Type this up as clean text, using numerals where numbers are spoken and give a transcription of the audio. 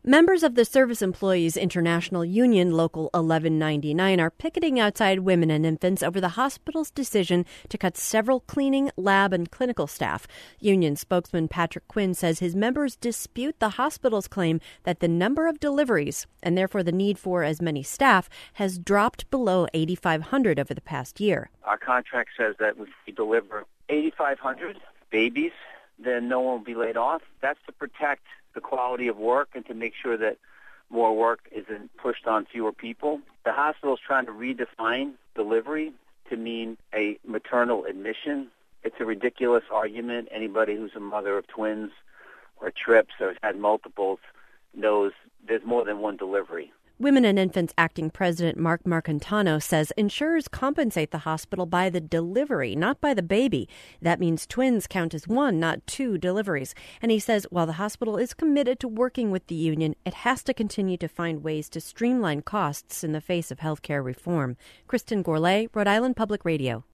Members of the Service Employees International Union, Local 1199, are picketing outside Women and Infants over the hospital's decision to cut several cleaning, lab, and clinical staff. Union spokesman Patrick Quinn says his members dispute the hospital's claim that the number of deliveries, and therefore the need for as many staff, has dropped below 8,500 over the past year. Our contract says that if we deliver 8,500 babies, then no one will be laid off. That's to protect the quality of work and to make sure that more work isn't pushed on fewer people. The hospital is trying to redefine delivery to mean a maternal admission. It's a ridiculous argument. Anybody who's a mother of twins or trips or has had multiples knows there's more than one delivery. Women and Infants Acting President Mark Marcantano says insurers compensate the hospital by the delivery, not by the baby. That means twins count as one, not two deliveries. And he says while the hospital is committed to working with the union, it has to continue to find ways to streamline costs in the face of health care reform. Kristen Gourlay, Rhode Island Public Radio.